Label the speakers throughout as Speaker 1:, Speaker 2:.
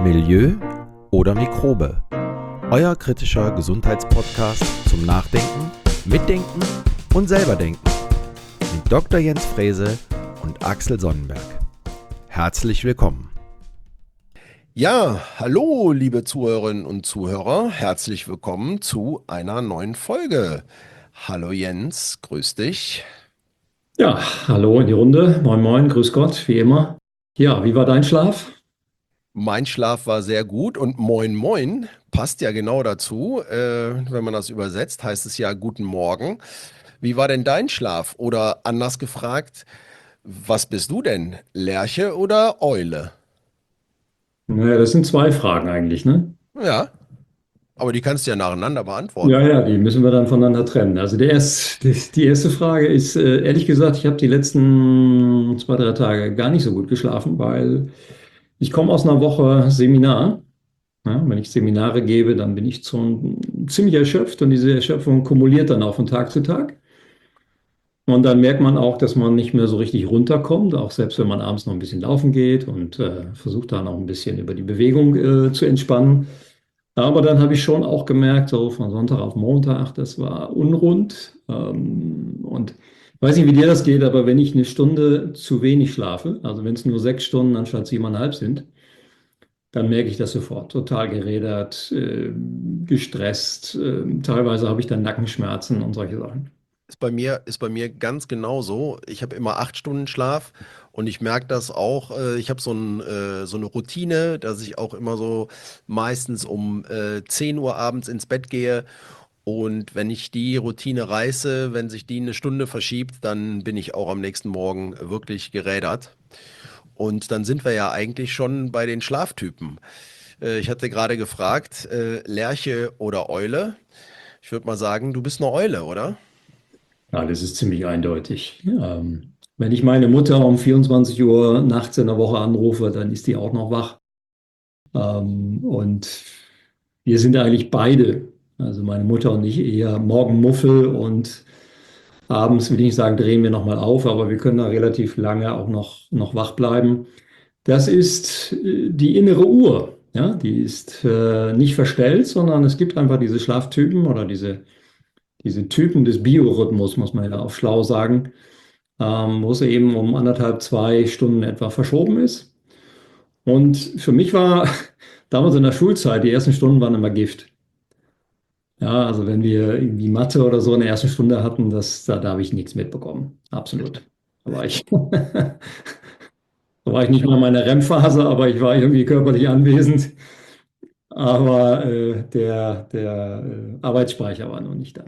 Speaker 1: Milieu oder Mikrobe. Euer kritischer Gesundheitspodcast zum Nachdenken, Mitdenken und selberdenken. Mit Dr. Jens Frese und Axel Sonnenberg. Herzlich willkommen.
Speaker 2: Ja, hallo liebe Zuhörerinnen und Zuhörer, herzlich willkommen zu einer neuen Folge. Hallo Jens, grüß dich.
Speaker 3: Ja, hallo in die Runde. Moin, moin, grüß Gott, wie immer. Ja, wie war dein Schlaf?
Speaker 2: Mein Schlaf war sehr gut und moin moin passt ja genau dazu. Wenn man das übersetzt, heißt es ja guten Morgen. Wie war denn dein Schlaf? Oder anders gefragt, was bist du denn? Lerche oder Eule?
Speaker 3: Naja, das sind zwei Fragen eigentlich, ne?
Speaker 2: Ja, aber die kannst du ja nacheinander
Speaker 3: Ja,
Speaker 2: beantworten.
Speaker 3: ja, die müssen wir dann voneinander trennen. Also die erste Frage ist, ehrlich gesagt, ich habe die letzten 2, 3 Tage gar nicht so gut geschlafen, weil ich komme aus einer Woche Seminar. Ja, wenn ich Seminare gebe, dann bin ich ziemlich erschöpft und diese Erschöpfung kumuliert dann auch von Tag zu Tag. Und dann merkt man auch, dass man nicht mehr so richtig runterkommt, auch selbst wenn man abends noch ein bisschen laufen geht und versucht dann auch ein bisschen über die Bewegung zu entspannen. Aber dann habe ich schon auch gemerkt, so von Sonntag auf Montag, das war unrund. Und ich weiß nicht, wie dir das geht, aber wenn ich eine Stunde zu wenig schlafe, also wenn es nur 6 Stunden anstatt 7,5 sind, dann merke ich das sofort. Total gerädert, gestresst. Teilweise habe ich dann Nackenschmerzen und solche Sachen.
Speaker 2: Ist bei mir ganz genauso. Ich habe immer 8 Stunden Schlaf und ich merke das auch. Ich habe so eine Routine, dass ich auch immer so meistens um 10 Uhr abends ins Bett gehe. Und wenn ich die Routine reiße, wenn sich die eine Stunde verschiebt, dann bin ich auch am nächsten Morgen wirklich gerädert. Und dann sind wir ja eigentlich schon bei den Schlaftypen. Ich hatte gerade gefragt, Lerche oder Eule? Ich würde mal sagen, du bist eine Eule, oder?
Speaker 3: Ja, das ist ziemlich eindeutig. Wenn ich meine Mutter um 24 Uhr nachts in der Woche anrufe, dann ist die auch noch wach. Und wir sind eigentlich beide, also meine Mutter und ich, eher Morgenmuffel und abends, will ich nicht sagen, drehen wir nochmal auf, aber wir können da relativ lange auch noch wach bleiben. Das ist die innere Uhr. Ja, die ist nicht verstellt, sondern es gibt einfach diese Schlaftypen oder diese Typen des Biorhythmus, muss man ja auch schlau sagen, wo es eben um 1,5, 2 Stunden etwa verschoben ist. Und für mich war damals in der Schulzeit, die ersten Stunden waren immer Gift. Ja, also wenn wir irgendwie Mathe oder so in der ersten Stunde hatten, da habe ich nichts mitbekommen. Absolut. Da war ich, da war ich nicht mal in meiner REM-Phase, aber ich war irgendwie körperlich anwesend. Aber der Arbeitsspeicher war noch nicht da.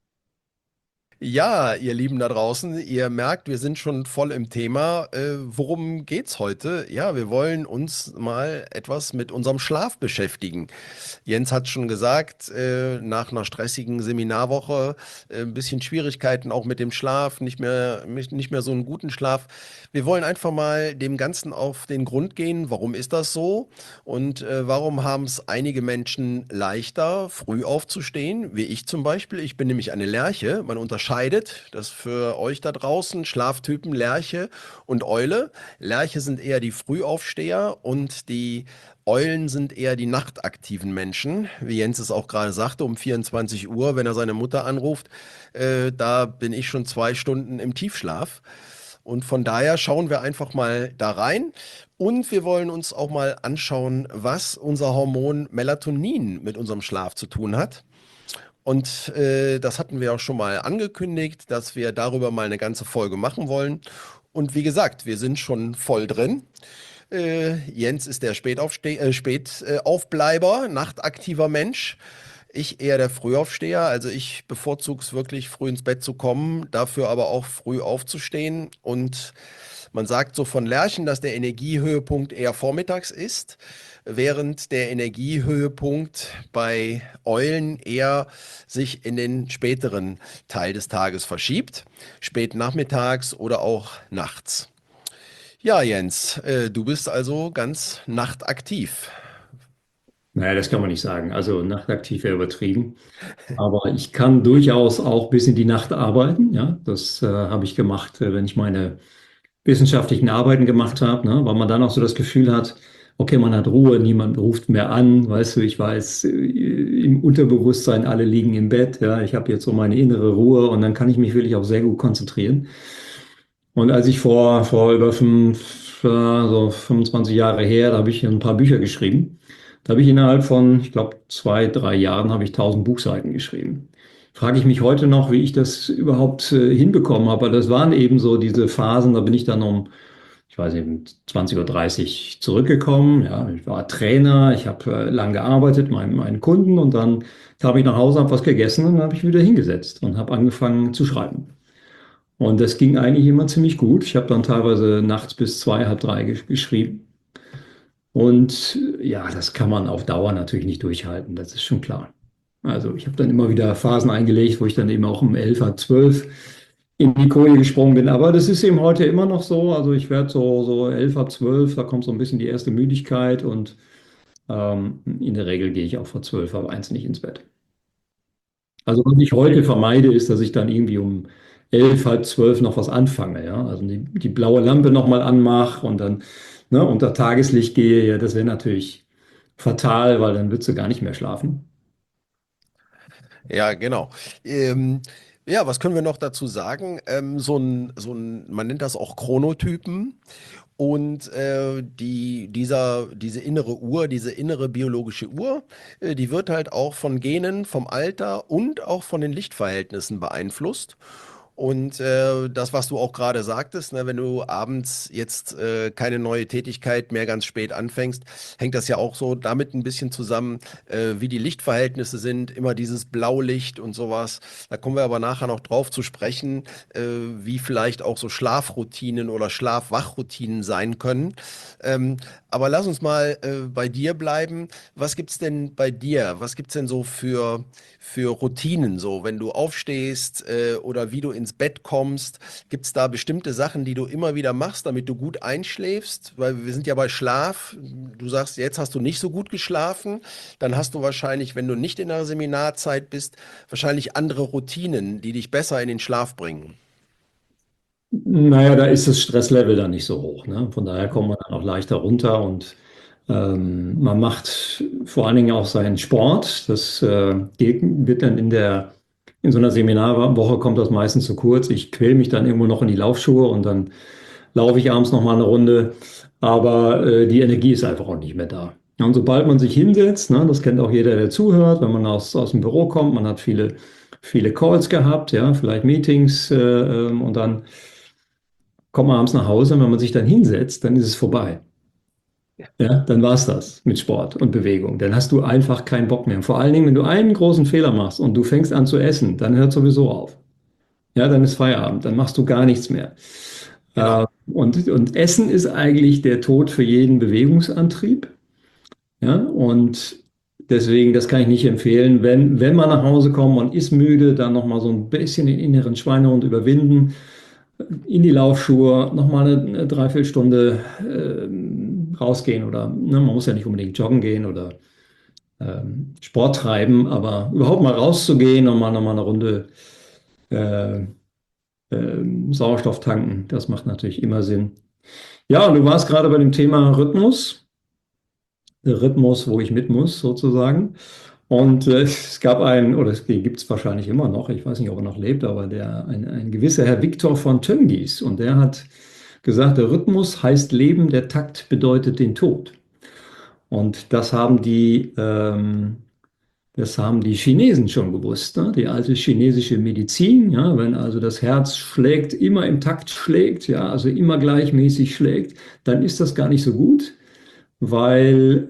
Speaker 2: Ja, ihr Lieben da draußen, ihr merkt, wir sind schon voll im Thema. Worum geht's heute? Ja, wir wollen uns mal etwas mit unserem Schlaf beschäftigen. Jens hat schon gesagt, nach einer stressigen Seminarwoche ein bisschen Schwierigkeiten auch mit dem Schlaf, nicht mehr so einen guten Schlaf. Wir wollen einfach mal dem Ganzen auf den Grund gehen. Warum ist das so? Und warum haben es einige Menschen leichter, früh aufzustehen, wie ich zum Beispiel? Ich bin nämlich eine Lerche. Man unterscheidet das für euch da draußen, Schlaftypen Lerche und Eule. Lerche sind eher die Frühaufsteher und die Eulen sind eher die nachtaktiven Menschen, wie Jens es auch gerade sagte, um 24 Uhr, wenn er seine Mutter anruft, da bin ich schon 2 Stunden im Tiefschlaf. Und von daher schauen wir einfach mal da rein. Und wir wollen uns auch mal anschauen, was unser Hormon Melatonin mit unserem Schlaf zu tun hat. Und das hatten wir auch schon mal angekündigt, dass wir darüber mal eine ganze Folge machen wollen. Und wie gesagt, wir sind schon voll drin. Jens ist der Spätaufbleiber, nachtaktiver Mensch. Ich eher der Frühaufsteher, also ich bevorzuge es wirklich, früh ins Bett zu kommen, dafür aber auch früh aufzustehen. Und man sagt so von Lerchen, dass der Energiehöhepunkt eher vormittags ist, während der Energiehöhepunkt bei Eulen eher sich in den späteren Teil des Tages verschiebt, spät nachmittags oder auch nachts. Ja, Jens, du bist also ganz nachtaktiv.
Speaker 3: Naja, das kann man nicht sagen. Also nachtaktiv wäre übertrieben. Aber ich kann durchaus auch bis in die Nacht arbeiten. Ja, das habe ich gemacht, wenn ich meine wissenschaftlichen Arbeiten gemacht habe, ne? Weil man dann auch so das Gefühl hat, okay, man hat Ruhe, niemand ruft mehr an, weißt du, ich weiß, im Unterbewusstsein, alle liegen im Bett, ja, ich habe jetzt so meine innere Ruhe und dann kann ich mich wirklich auch sehr gut konzentrieren. Und als ich vor über so 25 Jahre her, da habe ich ein paar Bücher geschrieben. Da habe ich innerhalb von, ich glaube, 2, 3 Jahren habe ich 1000 Buchseiten geschrieben. Frage ich mich heute noch, wie ich das überhaupt hinbekommen habe. Aber das waren eben so diese Phasen, da bin ich dann ich weiß nicht, 20:30 Uhr zurückgekommen. Ja, ich war Trainer, ich habe lang gearbeitet, meinen Kunden und dann kam ich nach Hause, habe was gegessen und dann habe ich wieder hingesetzt und habe angefangen zu schreiben. Und das ging eigentlich immer ziemlich gut. Ich habe dann teilweise nachts bis 2, halb 3 geschrieben. Und ja, das kann man auf Dauer natürlich nicht durchhalten, das ist schon klar. Also ich habe dann immer wieder Phasen eingelegt, wo ich dann eben auch um 11, halb 12 in die Koje gesprungen bin. Aber das ist eben heute immer noch so. Also ich werde so 11, halb 12, da kommt so ein bisschen die erste Müdigkeit und in der Regel gehe ich auch vor 12, halb 1 nicht ins Bett. Also was ich heute vermeide, ist, dass ich dann irgendwie um 11, halb 12 noch was anfange. Ja? Also die blaue Lampe nochmal anmache und dann unter Tageslicht gehe. Ja, das wäre natürlich fatal, weil dann würdest du gar nicht mehr schlafen.
Speaker 2: Ja, genau. Ähm, ja, was können wir noch dazu sagen? Man nennt das auch Chronotypen. Und diese innere Uhr, diese innere biologische Uhr, die wird halt auch von Genen, vom Alter und auch von den Lichtverhältnissen beeinflusst. Und das, was du auch gerade sagtest, ne, wenn du abends jetzt keine neue Tätigkeit mehr ganz spät anfängst, hängt das ja auch so damit ein bisschen zusammen, wie die Lichtverhältnisse sind, immer dieses Blaulicht und sowas. Da kommen wir aber nachher noch drauf zu sprechen, wie vielleicht auch so Schlafroutinen oder Schlaf-Wach-Routinen sein können. Ähm, aber lass uns mal bei dir bleiben. Was gibt's denn bei dir? Was gibt's denn so für Routinen, so wenn du aufstehst oder wie du ins Bett kommst? Gibt es da bestimmte Sachen, die du immer wieder machst, damit du gut einschläfst? Weil wir sind ja bei Schlaf. Du sagst, jetzt hast du nicht so gut geschlafen. Dann hast du wahrscheinlich, wenn du nicht in der Seminarzeit bist, wahrscheinlich andere Routinen, die dich besser in den Schlaf bringen.
Speaker 3: Naja, da ist das Stresslevel dann nicht so hoch. Ne? Von daher kommt man dann auch leichter runter und man macht vor allen Dingen auch seinen Sport. Das wird dann in so einer Seminarwoche kommt das meistens zu kurz. Ich quäle mich dann irgendwo noch in die Laufschuhe und dann laufe ich abends noch mal eine Runde. Aber die Energie ist einfach auch nicht mehr da. Ja, und sobald man sich hinsetzt, ne, das kennt auch jeder, der zuhört, wenn man aus dem Büro kommt, man hat viele Calls gehabt, ja, vielleicht Meetings und dann kommt man abends nach Hause und wenn man sich dann hinsetzt, dann ist es vorbei. Ja, dann war es das mit Sport und Bewegung. Dann hast du einfach keinen Bock mehr. Und vor allen Dingen, wenn du einen großen Fehler machst und du fängst an zu essen, dann hört sowieso auf. Ja, dann ist Feierabend, dann machst du gar nichts mehr.
Speaker 2: Genau.
Speaker 3: Und Essen ist eigentlich der Tod für jeden Bewegungsantrieb. Ja, und deswegen, das kann ich nicht empfehlen. Wenn man nach Hause kommt und ist müde, dann nochmal so ein bisschen den inneren Schweinehund überwinden, in die Laufschuhe, nochmal eine Dreiviertelstunde rausgehen oder man muss ja nicht unbedingt joggen gehen oder Sport treiben, aber überhaupt mal rauszugehen und mal nochmal eine Runde äh, Sauerstoff tanken, das macht natürlich immer Sinn. Ja, und du warst gerade bei dem Thema Rhythmus, der Rhythmus, wo ich mit muss, sozusagen. Und es gab oder es gibt es wahrscheinlich immer noch, ich weiß nicht, ob er noch lebt, aber ein gewisser Herr Viktor von Tönnies, und der hat gesagt, der Rhythmus heißt Leben, der Takt bedeutet den Tod. Und das haben die Chinesen schon gewusst, ne? Die alte chinesische Medizin, ja, wenn also das Herz schlägt, immer im Takt schlägt, ja, also immer gleichmäßig schlägt, dann ist das gar nicht so gut, weil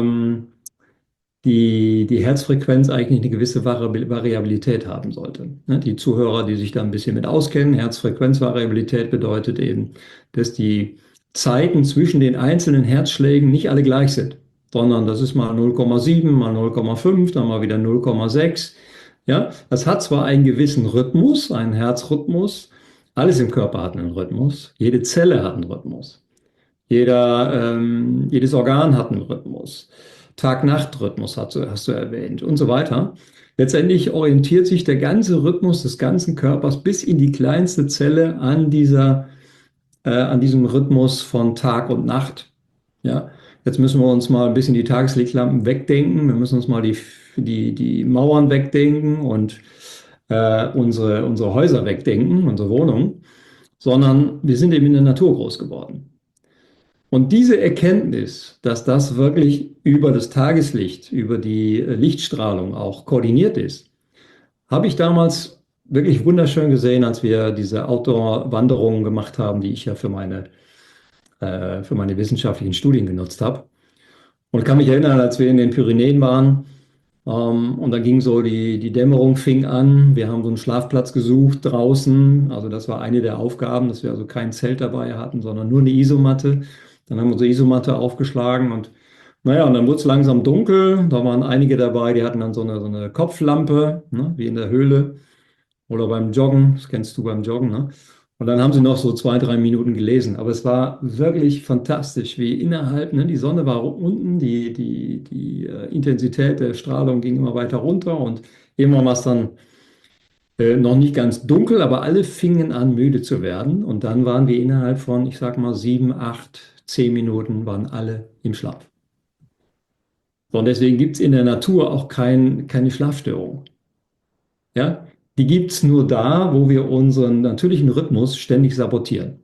Speaker 3: die Herzfrequenz eigentlich eine gewisse Variabilität haben sollte. Ne? Die Zuhörer, die sich da ein bisschen mit auskennen, Herzfrequenzvariabilität bedeutet eben, dass die Zeiten zwischen den einzelnen Herzschlägen nicht alle gleich sind, sondern das ist mal 0,7, mal 0,5, dann mal wieder 0,6. Ja, das hat zwar einen gewissen Rhythmus, einen Herzrhythmus, alles im Körper hat einen Rhythmus, jede Zelle hat einen Rhythmus. Jedes Organ hat einen Rhythmus. Tag-Nacht-Rhythmus hast du erwähnt und so weiter. Letztendlich orientiert sich der ganze Rhythmus des ganzen Körpers bis in die kleinste Zelle an diesem Rhythmus von Tag und Nacht. Ja, jetzt müssen wir uns mal ein bisschen die Tageslichtlampen wegdenken. Wir müssen uns mal die Mauern wegdenken und unsere Häuser wegdenken, unsere Wohnungen, sondern wir sind eben in der Natur groß geworden. Und diese Erkenntnis, dass das wirklich über das Tageslicht, über die Lichtstrahlung auch koordiniert ist, habe ich damals wirklich wunderschön gesehen, als wir diese Outdoor-Wanderungen gemacht haben, die ich ja für meine wissenschaftlichen Studien genutzt habe. Und ich kann mich erinnern, als wir in den Pyrenäen waren, und dann ging so die Dämmerung fing an. Wir haben so einen Schlafplatz gesucht draußen. Also das war eine der Aufgaben, dass wir also kein Zelt dabei hatten, sondern nur eine Isomatte. Dann haben wir unsere Isomatte aufgeschlagen und naja, und dann wurde es langsam dunkel. Da waren einige dabei, die hatten dann so eine Kopflampe, ne, wie in der Höhle oder beim Joggen. Das kennst du beim Joggen, ne? Und dann haben sie noch so 2, 3 Minuten gelesen. Aber es war wirklich fantastisch, wie innerhalb, ne, die Sonne war unten, die Intensität der Strahlung ging immer weiter runter und irgendwann war es dann noch nicht ganz dunkel, aber alle fingen an, müde zu werden. Und dann waren wir innerhalb von, ich sag mal, 7, 8, 10 Minuten, waren alle im Schlaf. So, und deswegen gibt es in der Natur auch keine Schlafstörung. Ja? Die gibt es nur da, wo wir unseren natürlichen Rhythmus ständig sabotieren.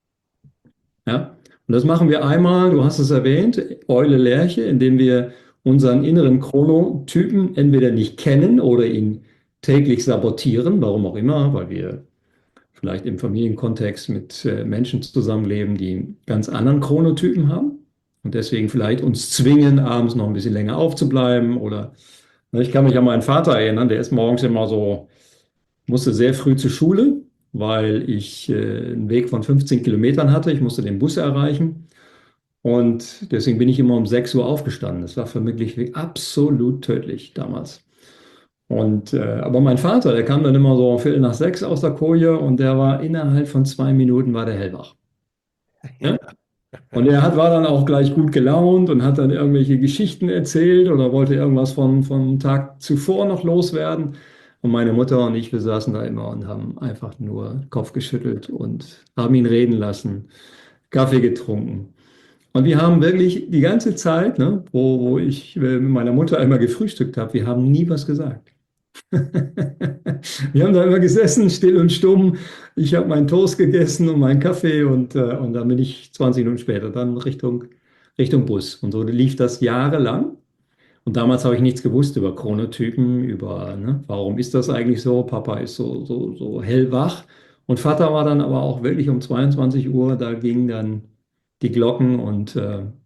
Speaker 3: Ja? Und das machen wir einmal, du hast es erwähnt, Eule Lerche, indem wir unseren inneren Chronotypen entweder nicht kennen oder ihn täglich sabotieren, warum auch immer, weil wir vielleicht im Familienkontext mit Menschen zusammenleben, die einen ganz anderen Chronotypen haben und deswegen vielleicht uns zwingen, abends noch ein bisschen länger aufzubleiben oder ich kann mich an meinen Vater erinnern, der ist morgens immer so, musste sehr früh zur Schule, weil ich einen Weg von 15 Kilometern hatte. Ich musste den Bus erreichen und deswegen bin ich immer um 6 Uhr aufgestanden. Das war für mich absolut tödlich damals. Aber mein Vater, der kam dann immer so um Viertel nach 6 aus der Koje und der war innerhalb von 2 Minuten war der hellwach. Ja? Und war dann auch gleich gut gelaunt und hat dann irgendwelche Geschichten erzählt oder wollte irgendwas vom Tag zuvor noch loswerden. Und meine Mutter und ich, wir saßen da immer und haben einfach nur Kopf geschüttelt und haben ihn reden lassen, Kaffee getrunken. Und wir haben wirklich die ganze Zeit, ne, wo ich mit meiner Mutter einmal gefrühstückt habe, wir haben nie was gesagt. Wir haben da immer gesessen, still und stumm. Ich habe meinen Toast gegessen und meinen Kaffee und dann bin ich 20 Minuten später dann Richtung Bus. Und so lief das jahrelang. Und damals habe ich nichts gewusst über Chronotypen, über, ne, warum ist das eigentlich so? Papa ist so hellwach. Und Vater war dann aber auch wirklich um 22 Uhr, da gingen dann die Glocken und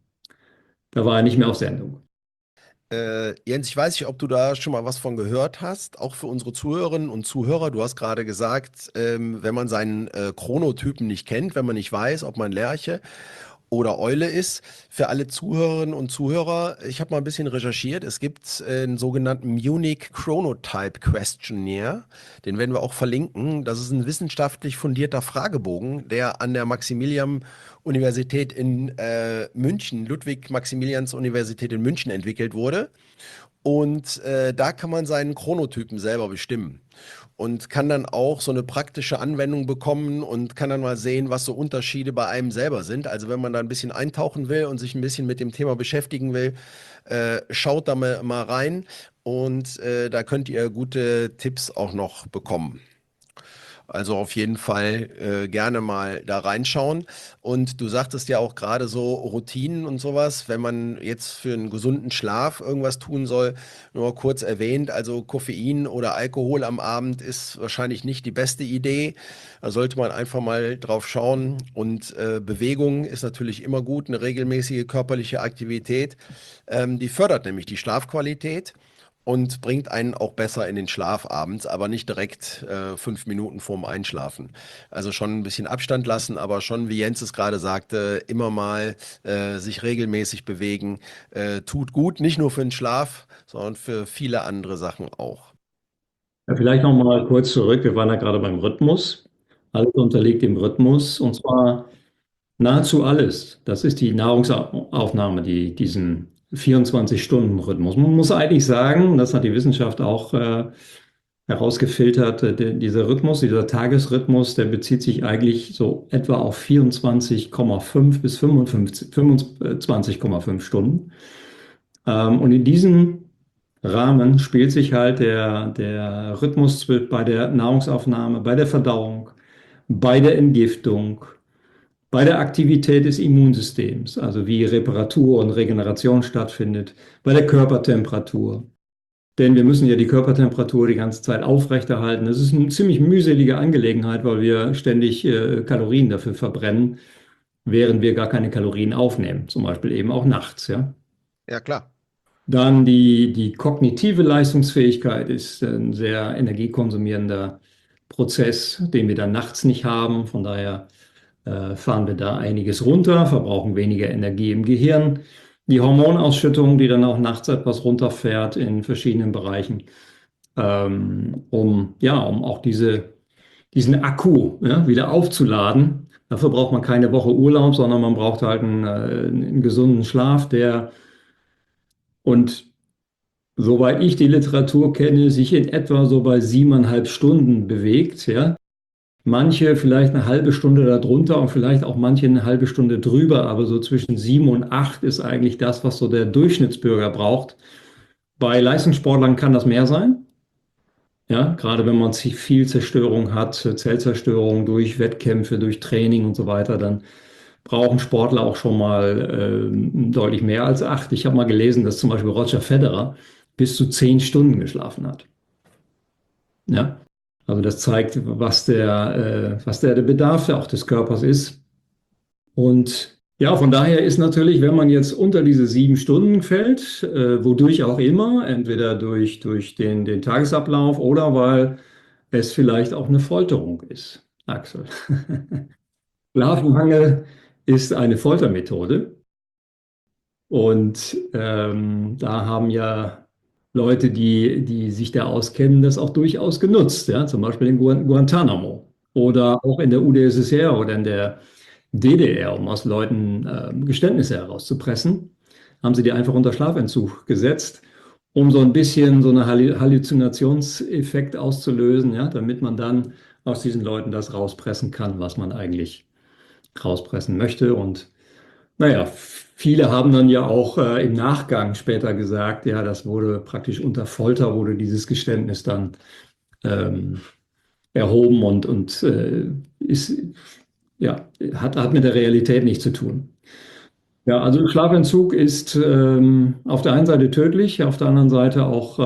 Speaker 3: da war er nicht mehr auf Sendung.
Speaker 2: Jens, ich weiß nicht, ob du da schon mal was von gehört hast, auch für unsere Zuhörerinnen und Zuhörer. Du hast gerade gesagt, wenn man seinen Chronotypen nicht kennt, wenn man nicht weiß, ob man Lerche oder Eule ist. Für alle Zuhörerinnen und Zuhörer, ich habe mal ein bisschen recherchiert. Es gibt einen sogenannten Munich Chronotype Questionnaire. Den werden wir auch verlinken. Das ist ein wissenschaftlich fundierter Fragebogen, der an der Maximilian-Universität in München, Ludwig-Maximilians-Universität in München entwickelt wurde. Und da kann man seinen Chronotypen selber bestimmen und kann dann auch so eine praktische Anwendung bekommen und kann dann mal sehen, was so Unterschiede bei einem selber sind. Also wenn man da ein bisschen eintauchen will und sich ein bisschen mit dem Thema beschäftigen will, schaut da mal rein und da könnt ihr gute Tipps auch noch bekommen. Also auf jeden Fall gerne mal da reinschauen. Und du sagtest ja auch gerade so Routinen und sowas, wenn man jetzt für einen gesunden Schlaf irgendwas tun soll, nur kurz erwähnt, also Koffein oder Alkohol am Abend ist wahrscheinlich nicht die beste Idee. Da sollte man einfach mal drauf schauen. Und Bewegung ist natürlich immer gut, eine regelmäßige körperliche Aktivität. Die fördert nämlich die Schlafqualität und bringt einen auch besser in den Schlaf abends, aber nicht direkt 5 Minuten vorm Einschlafen. Also schon ein bisschen Abstand lassen, aber schon, wie Jens es gerade sagte, immer mal sich regelmäßig bewegen. Tut gut, nicht nur für den Schlaf, sondern für viele andere Sachen auch.
Speaker 3: Ja, vielleicht noch mal kurz zurück. Wir waren ja gerade beim Rhythmus. Alles unterliegt dem Rhythmus und zwar nahezu alles. Das ist die Nahrungsaufnahme, diesen 24-Stunden-Rhythmus. Man muss eigentlich sagen, das hat die Wissenschaft auch herausgefiltert. Dieser Rhythmus, dieser Tagesrhythmus, der bezieht sich eigentlich so etwa auf 24,5 bis 25,5 Stunden. Und in diesem Rahmen spielt sich halt der Rhythmus bei der Nahrungsaufnahme, bei der Verdauung, bei der Entgiftung, bei der Aktivität des Immunsystems, also wie Reparatur und Regeneration stattfindet, bei der Körpertemperatur. Denn wir müssen ja die Körpertemperatur die ganze Zeit aufrechterhalten. Das ist eine ziemlich mühselige Angelegenheit, weil wir ständig Kalorien dafür verbrennen, während wir gar keine Kalorien aufnehmen, zum Beispiel eben auch nachts, ja.
Speaker 2: Ja, klar.
Speaker 3: Dann die kognitive Leistungsfähigkeit ist ein sehr energiekonsumierender Prozess, den wir dann nachts nicht haben. Von daher fahren wir da einiges runter, verbrauchen weniger Energie im Gehirn. Die Hormonausschüttung, die dann auch nachts etwas runterfährt in verschiedenen Bereichen, um auch diesen Akku, ja, wieder aufzuladen. Dafür braucht man keine Woche Urlaub, sondern man braucht halt einen gesunden Schlaf, der und soweit ich die Literatur kenne, sich in etwa so bei 7,5 Stunden bewegt, ja. Manche vielleicht eine halbe Stunde darunter und vielleicht auch manche eine halbe Stunde drüber, aber so zwischen 7 und 8 ist eigentlich das, was so der Durchschnittsbürger braucht. Bei Leistungssportlern kann das mehr sein. Ja, gerade wenn man viel Zerstörung hat, Zellzerstörung durch Wettkämpfe, durch Training und so weiter, dann brauchen Sportler auch schon mal deutlich mehr als 8. Ich habe mal gelesen, dass zum Beispiel Roger Federer bis zu 10 Stunden geschlafen hat. Ja, also das zeigt, was der Bedarf auch des Körpers ist. Und ja, von daher ist natürlich, wenn man jetzt unter diese 7 Stunden fällt, wodurch auch immer, entweder durch den Tagesablauf oder weil es vielleicht auch eine Folterung ist, Axel. Schlafmangel ist eine Foltermethode. Und da haben ja Leute, die sich da auskennen, das auch durchaus genutzt. Ja? Zum Beispiel in Guantanamo oder auch in der UdSSR oder in der DDR, um aus Leuten Geständnisse herauszupressen, haben sie die einfach unter Schlafentzug gesetzt, um so ein bisschen so einen Halluzinationseffekt auszulösen, ja? Damit man dann aus diesen Leuten das rauspressen kann, was man eigentlich rauspressen möchte. Und naja, viele haben dann ja auch im Nachgang später gesagt, ja, das wurde praktisch unter Folter, wurde dieses Geständnis dann ähm, erhoben und ist, ja, hat mit der Realität nichts zu tun. Ja, also Schlafentzug ist auf der einen Seite tödlich, auf der anderen Seite auch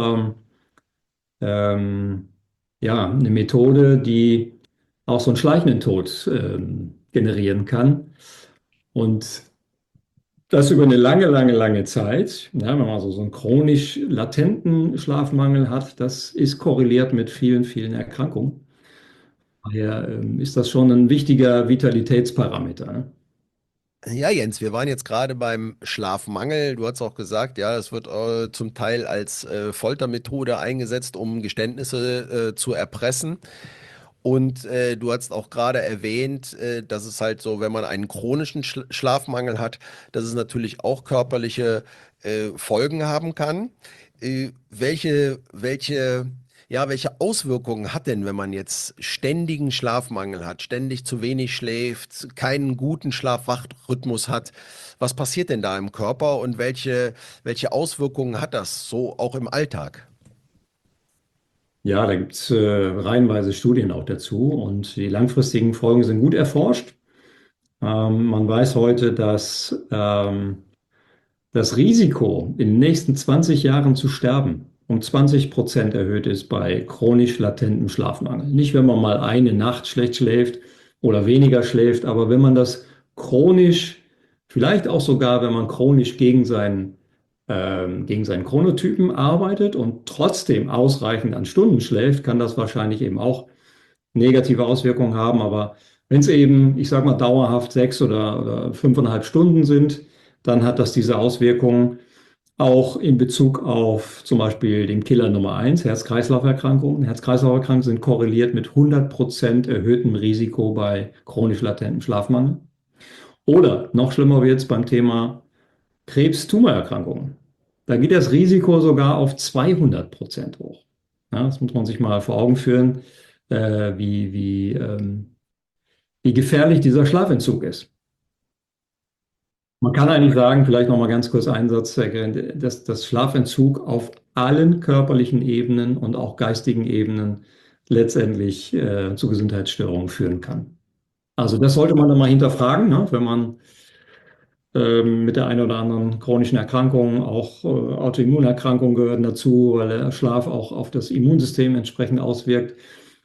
Speaker 3: ähm, ja, eine Methode, die auch so einen schleichenden Tod generieren kann. Und das über eine lange, lange, lange Zeit, ja, wenn man so einen chronisch latenten Schlafmangel hat, das ist korreliert mit vielen, vielen Erkrankungen. Daher ist das schon ein wichtiger Vitalitätsparameter. Ne?
Speaker 2: Ja, Jens, wir waren jetzt gerade beim Schlafmangel. Du hast auch gesagt, ja, es wird zum Teil als Foltermethode eingesetzt, um Geständnisse zu erpressen. Und du hast auch gerade erwähnt, dass es halt so, wenn man einen chronischen Schlafmangel hat, dass es natürlich auch körperliche Folgen haben kann. Welche Auswirkungen hat denn, wenn man jetzt ständigen Schlafmangel hat, ständig zu wenig schläft, keinen guten Schlaf-Wach-Rhythmus hat? Was passiert denn da im Körper und welche Auswirkungen hat das so auch im Alltag?
Speaker 3: Ja, da gibt es reihenweise Studien auch dazu und die langfristigen Folgen sind gut erforscht. Man weiß heute, dass das Risiko, in den nächsten 20 Jahren zu sterben, um 20% erhöht ist bei chronisch latentem Schlafmangel. Nicht, wenn man mal eine Nacht schlecht schläft oder weniger schläft, aber wenn man das chronisch, vielleicht auch sogar, wenn man chronisch gegen seinen Chronotypen arbeitet und trotzdem ausreichend an Stunden schläft, kann das wahrscheinlich eben auch negative Auswirkungen haben. Aber wenn es eben, ich sage mal, dauerhaft 6 oder 5,5 Stunden sind, dann hat das diese Auswirkungen auch in Bezug auf zum Beispiel den Killer Nummer 1, Herz-Kreislauf-Erkrankungen. Herz-Kreislauf-Erkrankungen sind korreliert mit 100% erhöhtem Risiko bei chronisch latentem Schlafmangel. Oder noch schlimmer wird es beim Thema Krebs-Tumorerkrankungen. Da geht das Risiko sogar auf 200% hoch. Ja, das muss man sich mal vor Augen führen, wie gefährlich dieser Schlafentzug ist. Man kann eigentlich sagen, vielleicht noch mal ganz kurz einen Satz, dass Schlafentzug auf allen körperlichen Ebenen und auch geistigen Ebenen letztendlich zu Gesundheitsstörungen führen kann. Also das sollte man dann mal hinterfragen, ne? Wenn man mit der einen oder anderen chronischen Erkrankung, auch Autoimmunerkrankungen gehören dazu, weil der Schlaf auch auf das Immunsystem entsprechend auswirkt.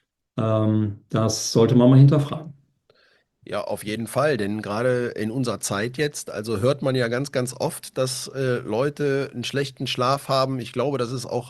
Speaker 3: Das sollte man mal hinterfragen.
Speaker 2: Ja, auf jeden Fall, denn gerade in unserer Zeit jetzt, also hört man ja ganz, ganz oft, dass Leute einen schlechten Schlaf haben. Ich glaube, das ist auch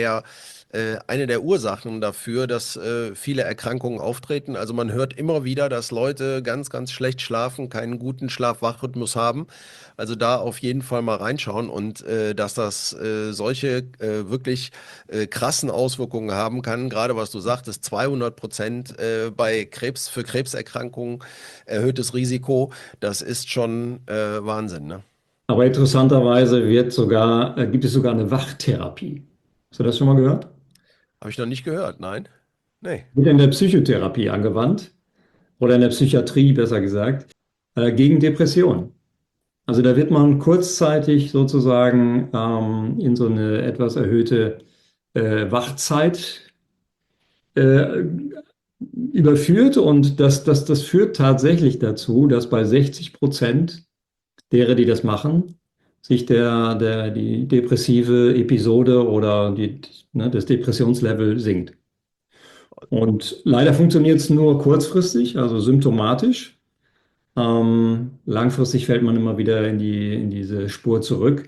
Speaker 2: eine der Ursachen dafür, dass viele Erkrankungen auftreten. Also man hört immer wieder, dass Leute ganz, ganz schlecht schlafen, keinen guten Schlaf-Wach-Rhythmus haben. Also da auf jeden Fall mal reinschauen und dass das solche wirklich krassen Auswirkungen haben kann, gerade was du sagtest, 200% bei Krebs, für Krebserkrankungen erhöhtes Risiko, das ist schon Wahnsinn, ne?
Speaker 3: Aber interessanterweise gibt es sogar eine Wachtherapie. Hast du das schon mal gehört?
Speaker 2: Habe ich noch nicht gehört, nein? Nee.
Speaker 3: Wird in der Psychotherapie angewandt oder in der Psychiatrie besser gesagt, gegen Depressionen. Also da wird man kurzzeitig sozusagen in so eine etwas erhöhte Wachzeit äh, überführt und das führt tatsächlich dazu, dass bei 60% derer, die das machen, sich die depressive Episode oder das Depressionslevel sinkt. Und leider funktioniert es nur kurzfristig, also symptomatisch. Langfristig fällt man immer wieder in diese Spur zurück.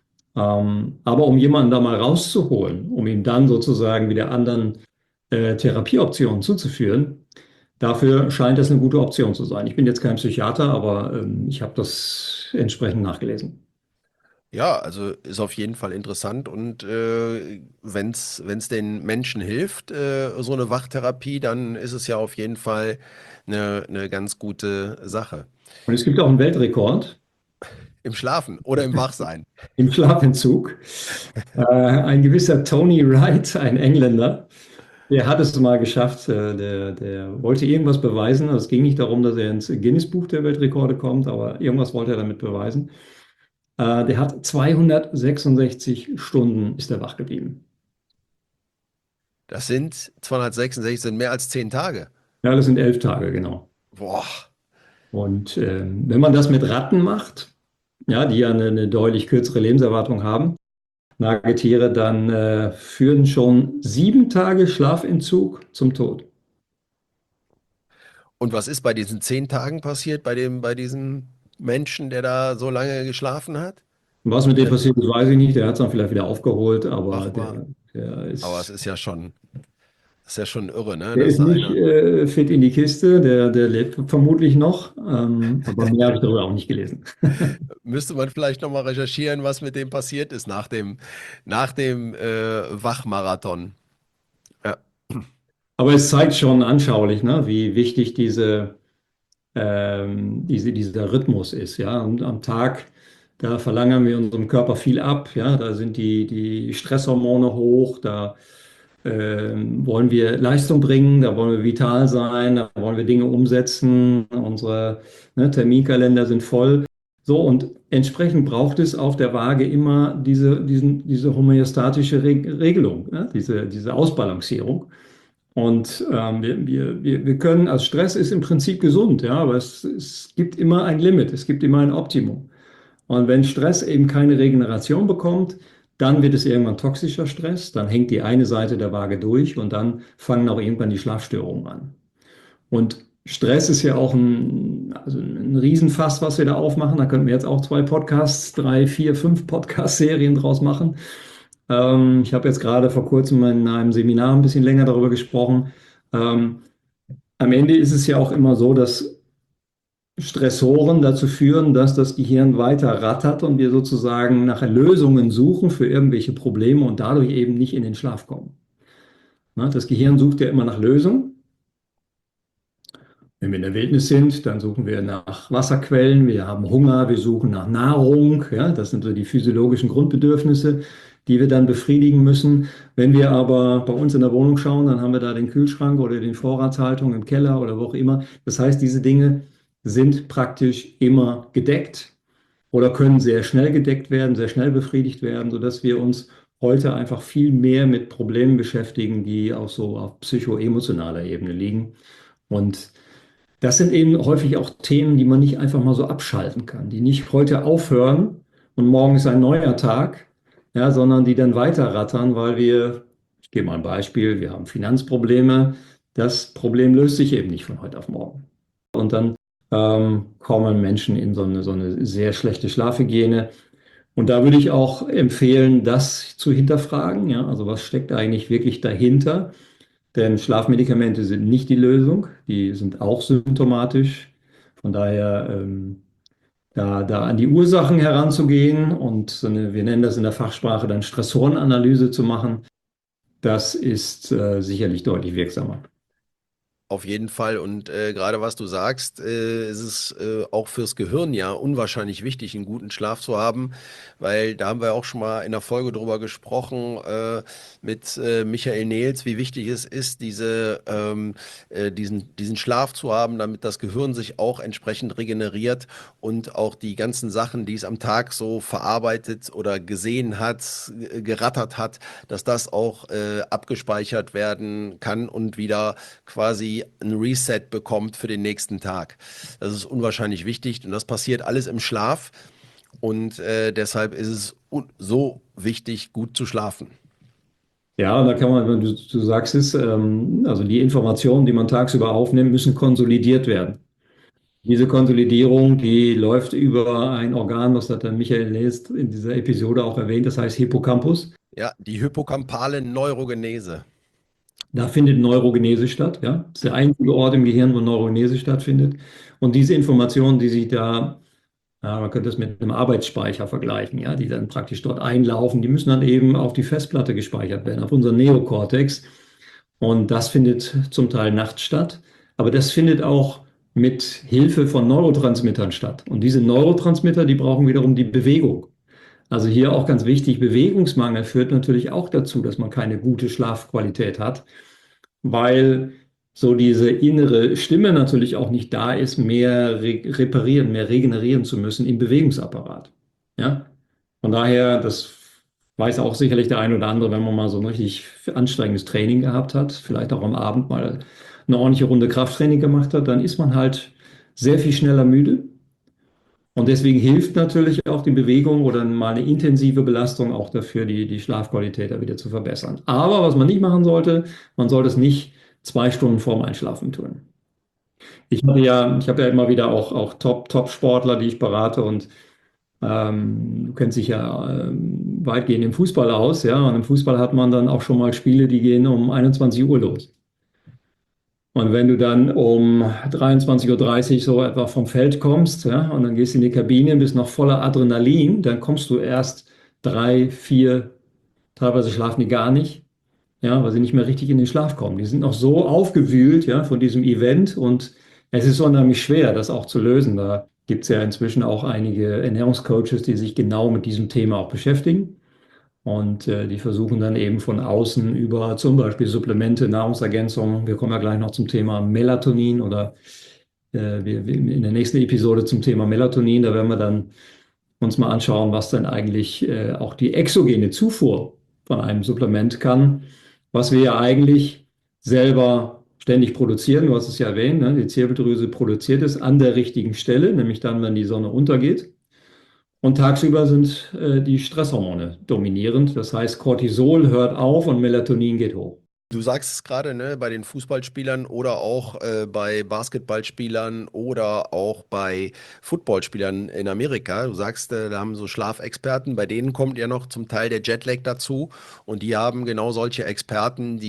Speaker 3: Aber um jemanden da mal rauszuholen, um ihm dann sozusagen wieder anderen Therapieoptionen zuzuführen, dafür scheint das eine gute Option zu sein. Ich bin jetzt kein Psychiater, aber ich habe das entsprechend nachgelesen.
Speaker 2: Ja, also ist auf jeden Fall interessant und wenn es den Menschen hilft, so eine Wachtherapie, dann ist es ja auf jeden Fall eine ganz gute Sache.
Speaker 3: Und es gibt auch einen Weltrekord
Speaker 2: Im Schlafen oder im Wachsein.
Speaker 3: im Schlafentzug. Ein gewisser Tony Wright, ein Engländer, der hat es mal geschafft. Der wollte irgendwas beweisen. Es ging nicht darum, dass er ins Guinness-Buch der Weltrekorde kommt, aber irgendwas wollte er damit beweisen. Der hat 266 Stunden ist er wach geblieben.
Speaker 2: Das sind 266, sind mehr als 10 Tage.
Speaker 3: Ja, das sind 11 Tage, genau.
Speaker 2: Boah.
Speaker 3: Und wenn man das mit Ratten macht, ja, die ja eine deutlich kürzere Lebenserwartung haben, Nagetiere, dann führen schon 7 Tage Schlafentzug zum Tod.
Speaker 2: Und was ist bei diesen 10 Tagen passiert, bei diesem Menschen, der da so lange geschlafen hat?
Speaker 3: Und was mit
Speaker 2: Der
Speaker 3: dem passiert ist, weiß ich nicht. Der hat es dann vielleicht wieder aufgeholt, aber
Speaker 2: wach war. Aber es ist ja schon irre, ne?
Speaker 3: der
Speaker 2: Dass
Speaker 3: ist
Speaker 2: da
Speaker 3: nicht
Speaker 2: einer.
Speaker 3: fit in die Kiste. Der lebt vermutlich noch. Aber mehr habe ich darüber auch nicht gelesen.
Speaker 2: Müsste man vielleicht nochmal recherchieren, was mit dem passiert ist nach dem Wachmarathon. Ja.
Speaker 3: Aber es zeigt schon anschaulich, ne, wie wichtig dieser Rhythmus ist. Ja? Und am Tag, da verlangen wir unserem Körper viel ab. Ja? Da sind die Stresshormone hoch, da wollen wir Leistung bringen, da wollen wir vital sein, da wollen wir Dinge umsetzen. Unsere Terminkalender sind voll. So, und entsprechend braucht es auf der Waage immer diese homöostatische Regelung, ja? Diese Ausbalancierung. Und wir können, also Stress ist im Prinzip gesund, ja, aber es gibt immer ein Limit, es gibt immer ein Optimum. Und wenn Stress eben keine Regeneration bekommt, dann wird es irgendwann toxischer Stress, dann hängt die eine Seite der Waage durch und dann fangen auch irgendwann die Schlafstörungen an. Und Stress ist ja auch also ein Riesenfass, was wir da aufmachen. Da könnten wir jetzt auch 2 Podcasts, 3, 4, 5 Podcast-Serien draus machen. Ich habe jetzt gerade vor kurzem in einem Seminar ein bisschen länger darüber gesprochen. Ähm, Am Ende ist es ja auch immer so, dass Stressoren dazu führen, dass das Gehirn weiter rattert und wir sozusagen nach Lösungen suchen für irgendwelche Probleme und dadurch eben nicht in den Schlaf kommen. Ne? Das Gehirn sucht ja immer nach Lösungen. Wenn wir in der Wildnis sind, dann suchen wir nach Wasserquellen, wir haben Hunger, wir suchen nach Nahrung. Ja? Das sind so die physiologischen Grundbedürfnisse. die wir dann befriedigen müssen. Wenn wir aber bei uns in der Wohnung schauen, dann haben wir da den Kühlschrank oder die Vorratshaltung im Keller oder wo auch immer. Das heißt, diese Dinge sind praktisch immer gedeckt oder können sehr schnell gedeckt werden, sehr schnell befriedigt werden, sodass wir uns heute einfach viel mehr mit Problemen beschäftigen, die auch so auf psychoemotionaler Ebene liegen. Und das sind eben häufig auch Themen, die man nicht einfach mal so abschalten kann, die nicht heute aufhören und morgen ist ein neuer Tag, ja, sondern die dann weiter rattern, weil ich gebe mal ein Beispiel, wir haben Finanzprobleme. Das Problem löst sich eben nicht von heute auf morgen. Und dann kommen Menschen in so eine sehr schlechte Schlafhygiene. Und da würde ich auch empfehlen, das zu hinterfragen. Ja, also was steckt eigentlich wirklich dahinter? Denn Schlafmedikamente sind nicht die Lösung, die sind auch symptomatisch. Von daher da an die Ursachen heranzugehen und wir nennen das in der Fachsprache dann Stressorenanalyse zu machen, das ist sicherlich deutlich wirksamer.
Speaker 2: Auf jeden Fall. Und gerade was du sagst, ist es auch fürs Gehirn ja unwahrscheinlich wichtig, einen guten Schlaf zu haben, weil da haben wir auch schon mal in der Folge drüber gesprochen mit Michael Nehls, wie wichtig es ist, diesen Schlaf zu haben, damit das Gehirn sich auch entsprechend regeneriert und auch die ganzen Sachen, die es am Tag so verarbeitet oder gesehen hat, gerattert hat, dass das auch abgespeichert werden kann und wieder quasi ein Reset bekommt für den nächsten Tag. Das ist unwahrscheinlich wichtig und das passiert alles im Schlaf und deshalb ist es so wichtig, gut zu schlafen.
Speaker 3: Ja, da kann man, du sagst es, also die Informationen, die man tagsüber aufnimmt, müssen konsolidiert werden. Diese Konsolidierung, die läuft über ein Organ, das hat der Michael Nest in dieser Episode auch erwähnt, das heißt Hippocampus.
Speaker 2: Ja, die hippocampale Neurogenese.
Speaker 3: Da findet Neurogenese statt, ja. Das ist der einzige Ort im Gehirn, wo Neurogenese stattfindet. Und diese Informationen, die sich da, ja, man könnte das mit einem Arbeitsspeicher vergleichen, ja, die dann praktisch dort einlaufen, die müssen dann eben auf die Festplatte gespeichert werden, auf unseren Neokortex. Und das findet zum Teil nachts statt, aber das findet auch mit Hilfe von Neurotransmittern statt. Und diese Neurotransmitter, die brauchen wiederum die Bewegung. Also hier auch ganz wichtig, Bewegungsmangel führt natürlich auch dazu, dass man keine gute Schlafqualität hat, weil so diese innere Stimme natürlich auch nicht da ist, mehr reparieren, mehr regenerieren zu müssen im Bewegungsapparat. Ja? Von daher, das weiß auch sicherlich der ein oder andere, wenn man mal so ein richtig anstrengendes Training gehabt hat, vielleicht auch am Abend mal eine ordentliche Runde Krafttraining gemacht hat, dann ist man halt sehr viel schneller müde. Und deswegen hilft natürlich auch die Bewegung oder mal eine intensive Belastung auch dafür, die Schlafqualität da wieder zu verbessern. Aber was man nicht machen sollte, man sollte es nicht 2 Stunden vorm Einschlafen tun. Ich habe ja immer wieder auch Top-Sportler, die ich berate und du kennst dich ja weitgehend im Fußball aus, ja. Und im Fußball hat man dann auch schon mal Spiele, die gehen um 21 Uhr los. Und wenn du dann um 23:30 Uhr so etwa vom Feld kommst, ja, und dann gehst du in die Kabine, bist noch voller Adrenalin, dann kommst du erst 3, 4, teilweise schlafen die gar nicht, ja, weil sie nicht mehr richtig in den Schlaf kommen. Die sind noch so aufgewühlt, ja, von diesem Event und es ist unheimlich schwer, das auch zu lösen. Da gibt es ja inzwischen auch einige Ernährungscoaches, die sich genau mit diesem Thema auch beschäftigen. Und die versuchen dann eben von außen über zum Beispiel Supplemente, Nahrungsergänzungen. Wir kommen ja gleich noch zum Thema Melatonin oder in der nächsten Episode zum Thema Melatonin. Da werden wir dann uns mal anschauen, was dann eigentlich auch die exogene Zufuhr von einem Supplement kann, was wir ja eigentlich selber ständig produzieren. Du hast es ja erwähnt, ne? Die Zirbeldrüse produziert es an der richtigen Stelle, nämlich dann, wenn die Sonne untergeht. Und tagsüber sind die Stresshormone dominierend. Das heißt, Cortisol hört auf und Melatonin geht hoch.
Speaker 2: Du sagst es gerade, ne, bei den Fußballspielern oder auch bei Basketballspielern oder auch bei Footballspielern in Amerika. Du sagst, da haben so Schlafexperten, bei denen kommt ja noch zum Teil der Jetlag dazu und die haben genau solche Experten,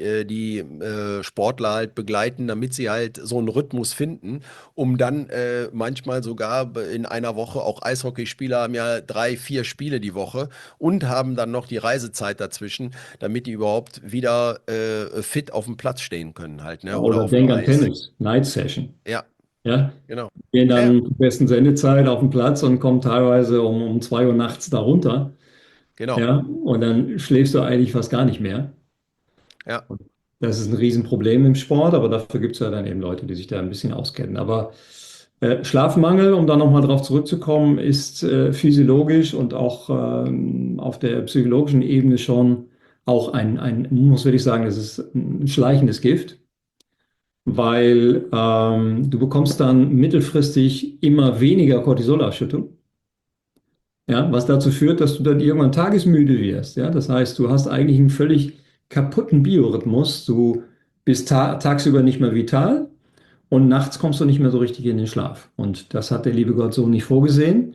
Speaker 2: die Sportler halt begleiten, damit sie halt so einen Rhythmus finden, um dann manchmal sogar in einer Woche, auch Eishockeyspieler haben ja 3, 4 Spiele die Woche und haben dann noch die Reisezeit dazwischen, damit die überhaupt wieder fit auf dem Platz stehen können halt, ne? Oder
Speaker 3: Oder
Speaker 2: auf dem
Speaker 3: denk an
Speaker 2: Eis.
Speaker 3: Tennis, Night Session.
Speaker 2: Ja,
Speaker 3: Ja,
Speaker 2: genau.
Speaker 3: gehen
Speaker 2: Ja, ja.
Speaker 3: dann zur besten Sendezeit auf den Platz und kommen teilweise um 2 Uhr nachts darunter.
Speaker 2: Genau.
Speaker 3: Ja, und dann schläfst du eigentlich fast gar nicht mehr.
Speaker 2: Ja.
Speaker 3: Und das ist ein Riesenproblem im Sport, aber dafür gibt es ja dann eben Leute, die sich da ein bisschen auskennen. Aber Schlafmangel, um da nochmal drauf zurückzukommen, ist physiologisch und auch auf der psychologischen Ebene schon auch muss wirklich sagen, das ist ein schleichendes Gift, weil du bekommst dann mittelfristig immer weniger Cortisolausschüttung. Ja, was dazu führt, dass du dann irgendwann tagesmüde wirst. Ja, das heißt, du hast eigentlich einen völlig kaputten Biorhythmus. Du bist tagsüber nicht mehr vital und nachts kommst du nicht mehr so richtig in den Schlaf. Und das hat der liebe Gott so nicht vorgesehen.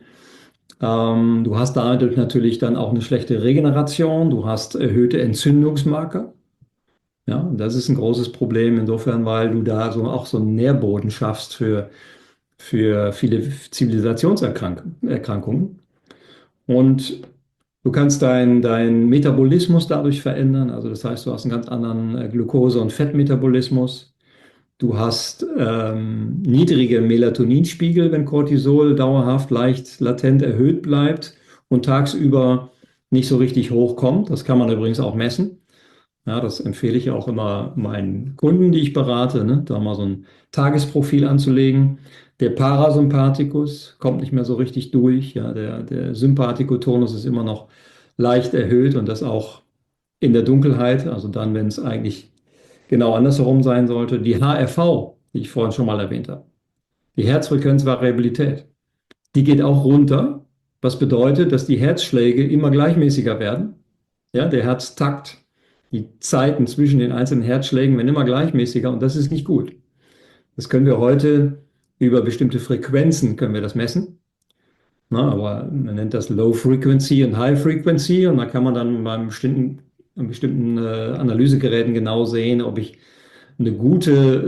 Speaker 3: Du hast dadurch natürlich dann auch eine schlechte Regeneration. Du hast erhöhte Entzündungsmarker. Ja, und das ist ein großes Problem insofern, weil du da so auch so einen Nährboden schaffst für viele Zivilisationserkrankungen. Und du kannst deinen Metabolismus dadurch verändern. Also das heißt, du hast einen ganz anderen Glucose- und Fettmetabolismus. Du hast niedrige Melatoninspiegel, wenn Cortisol dauerhaft leicht latent erhöht bleibt und tagsüber nicht so richtig hochkommt. Das kann man übrigens auch messen. Ja, das empfehle ich auch immer meinen Kunden, die ich berate, ne, da mal so ein Tagesprofil anzulegen. Der Parasympathikus kommt nicht mehr so richtig durch. Ja, der Sympathikotonus ist immer noch leicht erhöht und das auch in der Dunkelheit, also dann, wenn es eigentlich genau andersherum sein sollte. Die HRV, die ich vorhin schon mal erwähnt habe, die Herzfrequenzvariabilität, die geht auch runter, was bedeutet, dass die Herzschläge immer gleichmäßiger werden. Ja, der Herztakt, die Zeiten zwischen den einzelnen Herzschlägen werden immer gleichmäßiger und das ist nicht gut. Das können wir heute über bestimmte Frequenzen können wir das messen. Na, aber man nennt das Low Frequency und High Frequency und da kann man dann an bestimmten Analysegeräten genau sehen, ob ich eine gute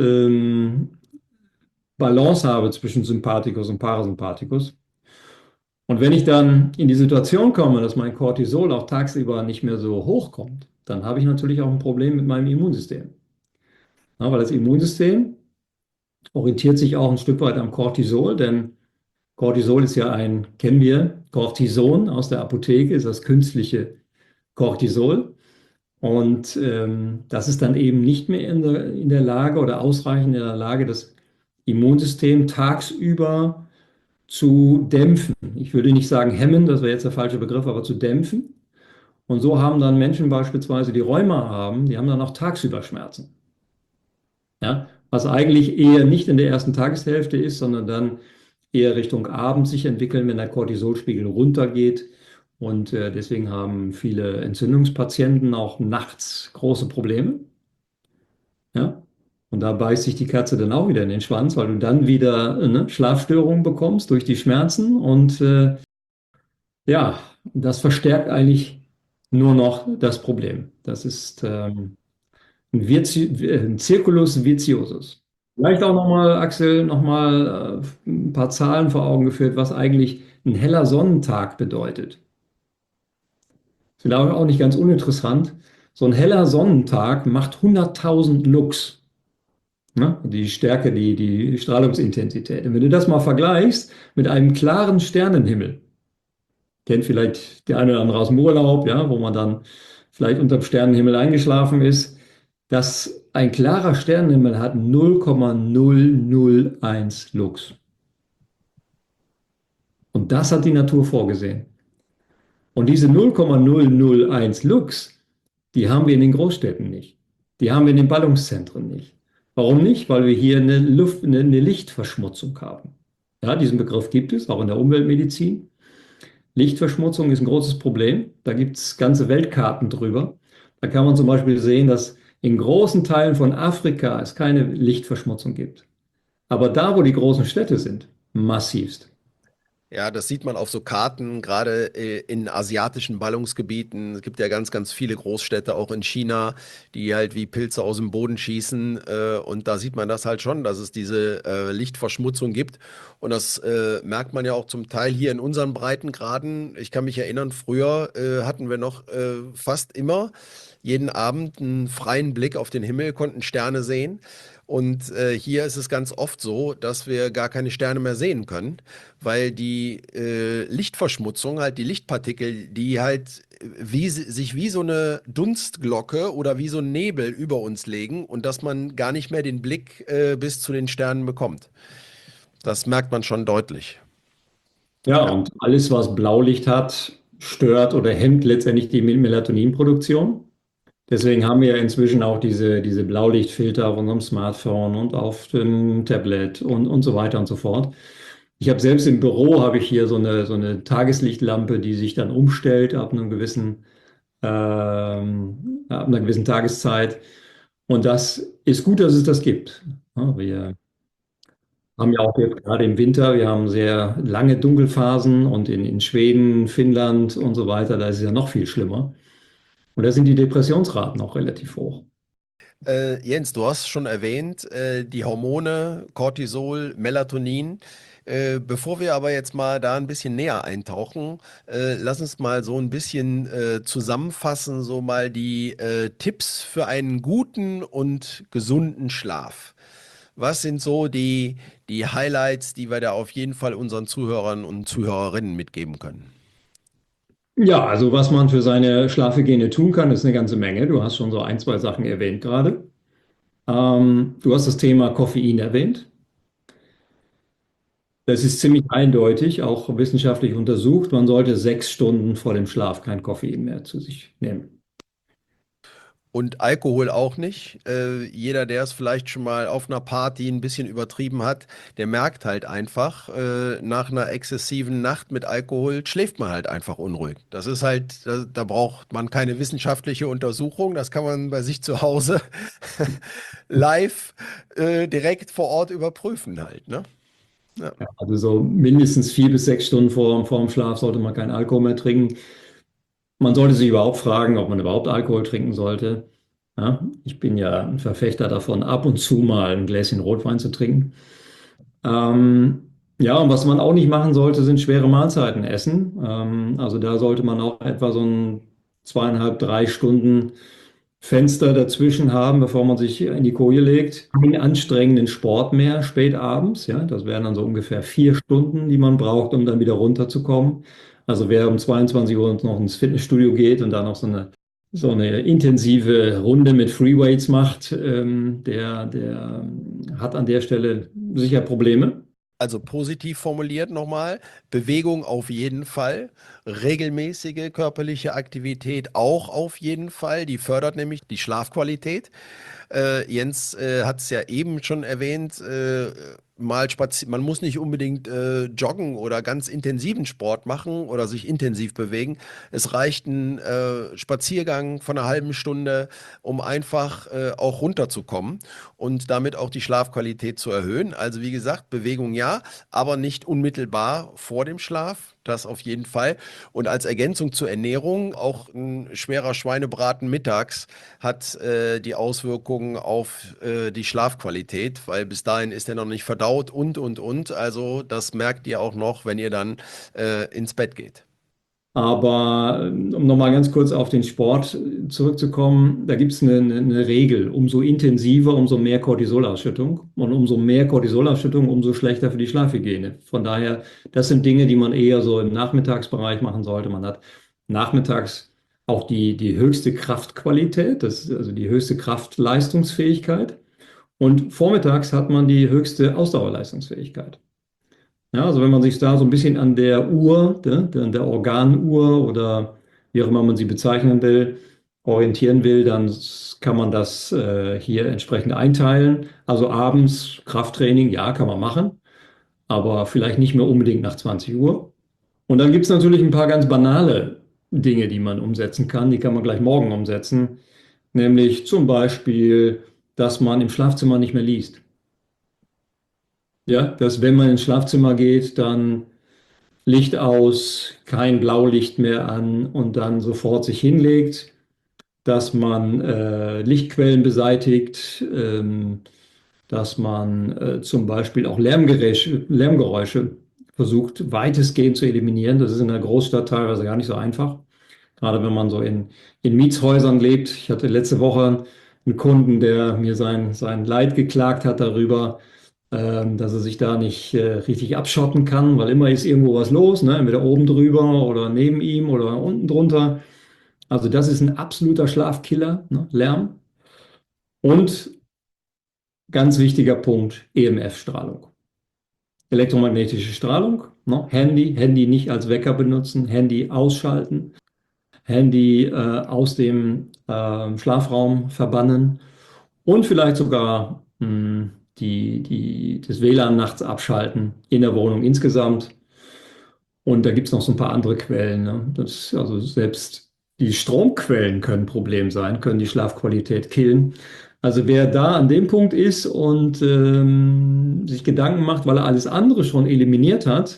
Speaker 3: Balance habe zwischen Sympathikus und Parasympathikus. Und wenn ich dann in die Situation komme, dass mein Cortisol auch tagsüber nicht mehr so hoch kommt, dann habe ich natürlich auch ein Problem mit meinem Immunsystem. Ja, weil das Immunsystem orientiert sich auch ein Stück weit am Cortisol, denn Cortisol ist ja kennen wir, Cortison aus der Apotheke, ist das künstliche Cortisol. Und das ist dann eben nicht mehr in der Lage oder ausreichend in der Lage, das Immunsystem tagsüber zu dämpfen. Ich würde nicht sagen hemmen, das wäre jetzt der falsche Begriff, aber zu dämpfen. Und so haben dann Menschen beispielsweise, die Rheuma haben, die haben dann auch tagsüber Schmerzen. Ja? Was eigentlich eher nicht in der ersten Tageshälfte ist, sondern dann eher Richtung Abend sich entwickeln, wenn der Cortisolspiegel runtergeht. Und deswegen haben viele Entzündungspatienten auch nachts große Probleme. Ja? Und da beißt sich die Katze dann auch wieder in den Schwanz, weil du dann wieder ne, Schlafstörungen bekommst durch die Schmerzen. Und ja, das verstärkt eigentlich nur noch das Problem. Das ist ein Circulus viciosus. Vielleicht auch nochmal, Axel, nochmal ein paar Zahlen vor Augen geführt, was eigentlich ein heller Sonnentag bedeutet. Vielleicht auch nicht ganz uninteressant. So ein heller Sonnentag macht 100.000 Lux. Ne? Die Stärke, die Strahlungsintensität. Und wenn du das mal vergleichst mit einem klaren Sternenhimmel, kennt vielleicht der eine oder andere aus dem Urlaub, ja, wo man dann vielleicht unter dem Sternenhimmel eingeschlafen ist, dass ein klarer Sternenhimmel hat 0,001 Lux. Und das hat die Natur vorgesehen. Und diese 0,001 Lux, die haben wir in den Großstädten nicht. Die haben wir in den Ballungszentren nicht. Warum nicht? Weil wir hier eine Lichtverschmutzung haben. Ja, diesen Begriff gibt es, auch in der Umweltmedizin. Lichtverschmutzung ist ein großes Problem. Da gibt es ganze Weltkarten drüber. Da kann man zum Beispiel sehen, dass in großen Teilen von Afrika es keine Lichtverschmutzung gibt. Aber da, wo die großen Städte sind, massivst.
Speaker 2: Ja, das sieht man auf so Karten, gerade in asiatischen Ballungsgebieten. Es gibt ja ganz, ganz viele Großstädte, auch in China, die halt wie Pilze aus dem Boden schießen. Und da sieht man das halt schon, dass es diese Lichtverschmutzung gibt. Und das merkt man ja auch zum Teil hier in unseren Breitengraden. Ich kann mich erinnern, früher hatten wir noch fast immer jeden Abend einen freien Blick auf den Himmel, konnten Sterne sehen. Und hier ist es ganz oft so, dass wir gar keine Sterne mehr sehen können, weil die Lichtverschmutzung, halt die Lichtpartikel, die halt sich wie so eine Dunstglocke oder wie so ein Nebel über uns legen und dass man gar nicht mehr den Blick bis zu den Sternen bekommt. Das merkt man schon deutlich.
Speaker 3: Ja, und alles, was Blaulicht hat, stört oder hemmt letztendlich die Melatoninproduktion. Deswegen haben wir ja inzwischen auch diese Blaulichtfilter auf unserem Smartphone und auf dem Tablet und so weiter und so fort. Ich habe selbst im Büro habe ich hier so eine Tageslichtlampe, die sich dann umstellt ab einer gewissen Tageszeit. Und das ist gut, dass es das gibt. Ja, wir haben ja auch jetzt gerade im Winter, wir haben sehr lange Dunkelphasen und in Schweden, Finnland und so weiter, da ist es ja noch viel schlimmer. Und da sind die Depressionsraten auch relativ hoch.
Speaker 2: Jens, du hast schon erwähnt, die Hormone, Cortisol, Melatonin. Bevor wir aber jetzt mal da ein bisschen näher eintauchen, lass uns mal so ein bisschen zusammenfassen, so mal die Tipps für einen guten und gesunden Schlaf. Was sind so die Highlights, die wir da auf jeden Fall unseren Zuhörern und Zuhörerinnen mitgeben können?
Speaker 3: Ja, also was man für seine Schlafhygiene tun kann, ist eine ganze Menge. Du hast schon so ein, zwei Sachen erwähnt gerade. Du hast das Thema Koffein erwähnt. Das ist ziemlich eindeutig, auch wissenschaftlich untersucht. Man sollte 6 Stunden vor dem Schlaf kein Koffein mehr zu sich nehmen.
Speaker 2: Und Alkohol auch nicht. Jeder, der es vielleicht schon mal auf einer Party ein bisschen übertrieben hat, der merkt halt einfach, nach einer exzessiven Nacht mit Alkohol schläft man halt einfach unruhig. Das ist halt, da braucht man keine wissenschaftliche Untersuchung. Das kann man bei sich zu Hause live, direkt vor Ort überprüfen halt, ne? Ja.
Speaker 3: Ja, also so mindestens 4 bis 6 Stunden vor dem Schlaf sollte man keinen Alkohol mehr trinken. Man sollte sich überhaupt fragen, ob man überhaupt Alkohol trinken sollte. Ja, ich bin ja ein Verfechter davon, ab und zu mal ein Gläschen Rotwein zu trinken. Ja, und was man auch nicht machen sollte, sind schwere Mahlzeiten essen. Also da sollte man auch etwa so ein 2,5, 3 Stunden Fenster dazwischen haben, bevor man sich in die Koje legt. Keinen anstrengenden Sport mehr spät abends. Ja, das wären dann so ungefähr 4 Stunden, die man braucht, um dann wieder runterzukommen. Also wer um 22 Uhr noch ins Fitnessstudio geht und da noch so eine intensive Runde mit Freeweights macht, der hat an der Stelle sicher Probleme.
Speaker 2: Also positiv formuliert nochmal, Bewegung auf jeden Fall, regelmäßige körperliche Aktivität auch auf jeden Fall, die fördert nämlich die Schlafqualität. Jens hat es ja eben schon erwähnt, mal spazieren. Man muss nicht unbedingt joggen oder ganz intensiven Sport machen oder sich intensiv bewegen. Es reicht ein Spaziergang von einer halben Stunde, um einfach auch runterzukommen und damit auch die Schlafqualität zu erhöhen. Also wie gesagt, Bewegung ja, aber nicht unmittelbar vor dem Schlaf. Das auf jeden Fall. Und als Ergänzung zur Ernährung, auch ein schwerer Schweinebraten mittags hat die Auswirkungen auf die Schlafqualität, weil bis dahin ist er noch nicht verdaut und. Also das merkt ihr auch noch, wenn ihr dann ins Bett geht.
Speaker 3: Aber um nochmal ganz kurz auf den Sport zurückzukommen, da gibt es eine Regel. Umso intensiver, umso mehr Cortisolausschüttung. Und umso mehr Cortisolausschüttung, umso schlechter für die Schlafhygiene. Von daher, das sind Dinge, die man eher so im Nachmittagsbereich machen sollte. Man hat nachmittags auch die höchste Kraftqualität, das ist also die höchste Kraftleistungsfähigkeit. Und vormittags hat man die höchste Ausdauerleistungsfähigkeit. Ja, also wenn man sich da so ein bisschen an der Uhr, an der Organuhr oder wie auch immer man sie bezeichnen will, orientieren will, dann kann man das hier entsprechend einteilen. Also abends Krafttraining, ja, kann man machen, aber vielleicht nicht mehr unbedingt nach 20 Uhr. Und dann gibt es natürlich ein paar ganz banale Dinge, die man umsetzen kann. Die kann man gleich morgen umsetzen. Nämlich zum Beispiel, dass man im Schlafzimmer nicht mehr liest. Ja, dass wenn man ins Schlafzimmer geht, dann Licht aus, kein Blaulicht mehr an und dann sofort sich hinlegt, dass man Lichtquellen beseitigt, dass man zum Beispiel auch Lärmgeräusche versucht weitestgehend zu eliminieren. Das ist in der Großstadt teilweise gar nicht so einfach, gerade wenn man so in Mietshäusern lebt. Ich hatte letzte Woche einen Kunden, der mir sein Leid geklagt hat darüber, dass er sich da nicht richtig abschotten kann, weil immer ist irgendwo was los, ne? Entweder oben drüber oder neben ihm oder unten drunter. Also das ist ein absoluter Schlafkiller, ne? Lärm. Und ganz wichtiger Punkt, EMF-Strahlung. Elektromagnetische Strahlung, ne? Handy nicht als Wecker benutzen, Handy ausschalten, Handy aus dem Schlafraum verbannen und vielleicht sogar das WLAN nachts abschalten in der Wohnung insgesamt. Und da gibt es noch so ein paar andere Quellen. Ne? Also selbst die Stromquellen können ein Problem sein, können die Schlafqualität killen. Also wer da an dem Punkt ist und sich Gedanken macht, weil er alles andere schon eliminiert hat,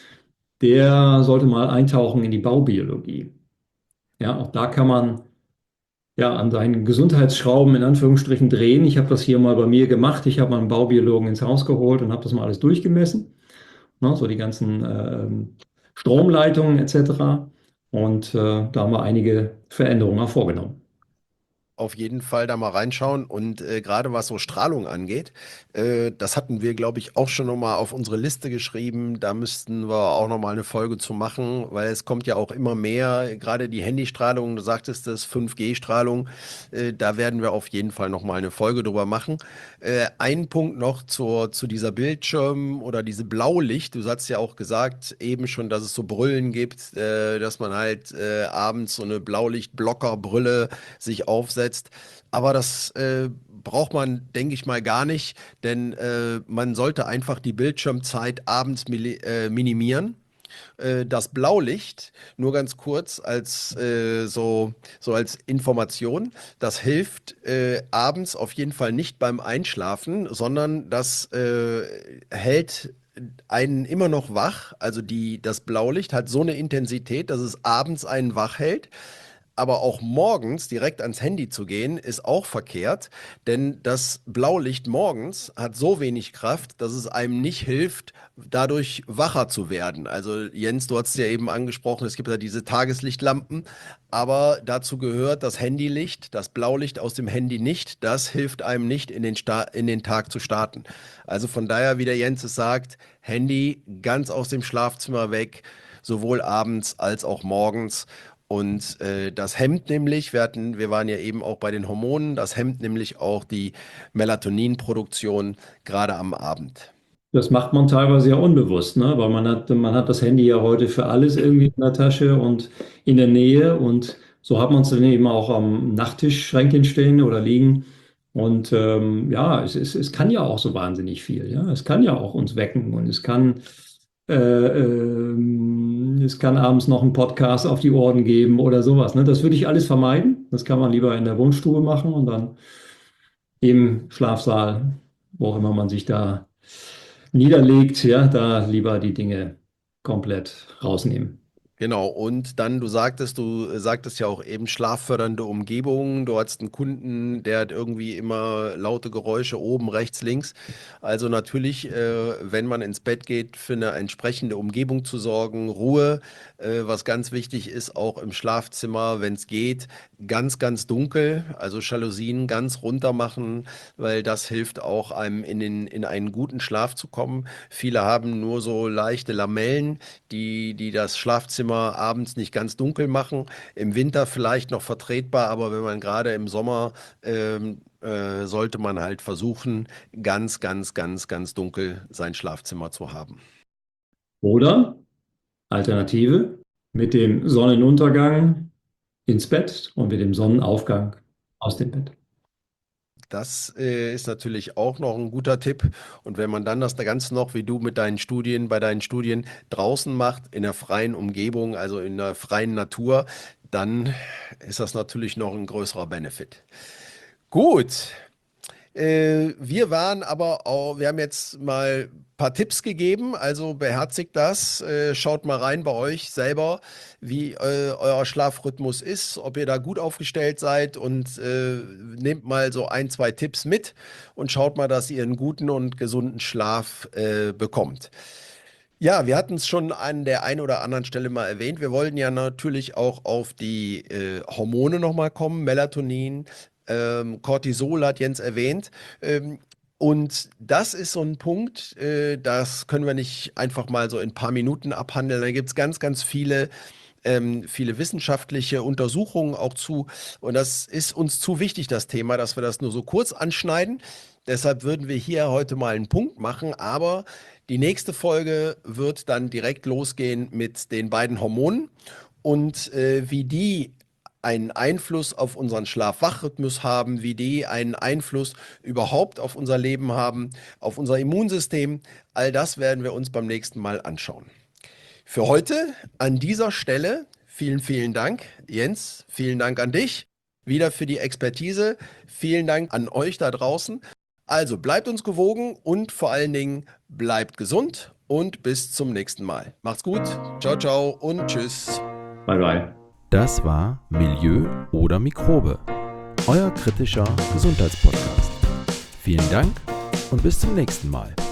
Speaker 3: der sollte mal eintauchen in die Baubiologie. Ja, auch da kann man ja an seinen Gesundheitsschrauben in Anführungsstrichen drehen. Ich habe das hier mal bei mir gemacht. Ich habe mal einen Baubiologen ins Haus geholt und habe das mal alles durchgemessen. Ne, so die ganzen Stromleitungen etc. Und da haben wir einige Veränderungen auch vorgenommen.
Speaker 2: Auf jeden Fall da mal reinschauen und gerade was so Strahlung angeht, das hatten wir, glaube ich, auch schon nochmal auf unsere Liste geschrieben. Da müssten wir auch nochmal eine Folge zu machen, weil es kommt ja auch immer mehr, gerade die Handystrahlung, du sagtest das, 5G-Strahlung, da werden wir auf jeden Fall nochmal eine Folge drüber machen. Ein Punkt noch zu dieser Bildschirm oder diese Blaulicht. Du hast ja auch gesagt eben schon, dass es so Brillen gibt, dass man halt abends so eine Blaulichtblockerbrille sich aufsetzt. Aber das braucht man, denke ich mal, gar nicht, denn man sollte einfach die Bildschirmzeit abends minimieren. Das Blaulicht, nur ganz kurz als so als Information, das hilft abends auf jeden Fall nicht beim Einschlafen, sondern das hält einen immer noch wach. Also das Blaulicht hat so eine Intensität, dass es abends einen wach hält. Aber auch morgens direkt ans Handy zu gehen, ist auch verkehrt, denn das Blaulicht morgens hat so wenig Kraft, dass es einem nicht hilft, dadurch wacher zu werden. Also Jens, du hast ja eben angesprochen, es gibt ja diese Tageslichtlampen, aber dazu gehört das Handylicht, das Blaulicht aus dem Handy nicht. Das hilft einem nicht, in den Tag zu starten. Also von daher, wie der Jens es sagt, Handy ganz aus dem Schlafzimmer weg, sowohl abends als auch morgens. Und das hemmt nämlich, wir waren ja eben auch bei den Hormonen, das hemmt nämlich auch die Melatoninproduktion gerade am Abend.
Speaker 3: Das macht man teilweise ja unbewusst, ne? Weil man hat das Handy ja heute für alles irgendwie in der Tasche und in der Nähe. Und so hat man es dann eben auch am Nachttischschränkchen stehen oder liegen. Und ja, es kann ja auch so wahnsinnig viel. Ja? Es kann ja auch uns wecken und es kann abends noch einen Podcast auf die Ohren geben oder sowas. Ne? Das würde ich alles vermeiden. Das kann man lieber in der Wohnstube machen und dann im Schlafsaal, wo auch immer man sich da niederlegt, ja, da lieber die Dinge komplett rausnehmen.
Speaker 2: Genau, und dann, du sagtest ja auch eben schlaffördernde Umgebung. Du hattest einen Kunden, der hat irgendwie immer laute Geräusche oben, rechts, links. Also natürlich, wenn man ins Bett geht, für eine entsprechende Umgebung zu sorgen, Ruhe, was ganz wichtig ist, auch im Schlafzimmer, wenn es geht, ganz, ganz dunkel, also Jalousien ganz runter machen, weil das hilft auch einem in einen guten Schlaf zu kommen. Viele haben nur so leichte Lamellen, die das Schlafzimmer abends nicht ganz dunkel machen. Im Winter vielleicht noch vertretbar, aber wenn man gerade im Sommer sollte man halt versuchen, ganz, ganz, ganz, ganz dunkel sein Schlafzimmer zu haben.
Speaker 3: Oder Alternative mit dem Sonnenuntergang ins Bett und mit dem Sonnenaufgang aus dem Bett.
Speaker 2: Das ist natürlich auch noch ein guter Tipp. Und wenn man dann das Ganze noch, wie du mit bei deinen Studien draußen macht, in der freien Umgebung, also in der freien Natur, dann ist das natürlich noch ein größerer Benefit. Gut, wir haben jetzt mal ein paar Tipps gegeben, also beherzigt das, schaut mal rein bei euch selber, wie euer Schlafrhythmus ist, ob ihr da gut aufgestellt seid und nehmt mal so ein, zwei Tipps mit und schaut mal, dass ihr einen guten und gesunden Schlaf bekommt. Ja, wir hatten es schon an der einen oder anderen Stelle mal erwähnt. Wir wollen ja natürlich auch auf die Hormone nochmal kommen, Melatonin, Cortisol hat Jens erwähnt. Und das ist so ein Punkt, das können wir nicht einfach mal so in ein paar Minuten abhandeln. Da gibt es ganz, ganz viele wissenschaftliche Untersuchungen auch zu. Und das ist uns zu wichtig, das Thema, dass wir das nur so kurz anschneiden. Deshalb würden wir hier heute mal einen Punkt machen. Aber die nächste Folge wird dann direkt losgehen mit den beiden Hormonen und wie die einen Einfluss auf unseren Schlaf-Wach-Rhythmus haben, wie die einen Einfluss überhaupt auf unser Leben haben, auf unser Immunsystem. All das werden wir uns beim nächsten Mal anschauen. Für heute an dieser Stelle vielen, vielen Dank. Jens, vielen Dank an dich. Wieder für die Expertise. Vielen Dank an euch da draußen. Also bleibt uns gewogen und vor allen Dingen bleibt gesund und bis zum nächsten Mal. Macht's gut. Ciao, ciao und tschüss.
Speaker 3: Bye, bye.
Speaker 1: Das war Milieu oder Mikrobe, euer kritischer Gesundheitspodcast. Vielen Dank und bis zum nächsten Mal.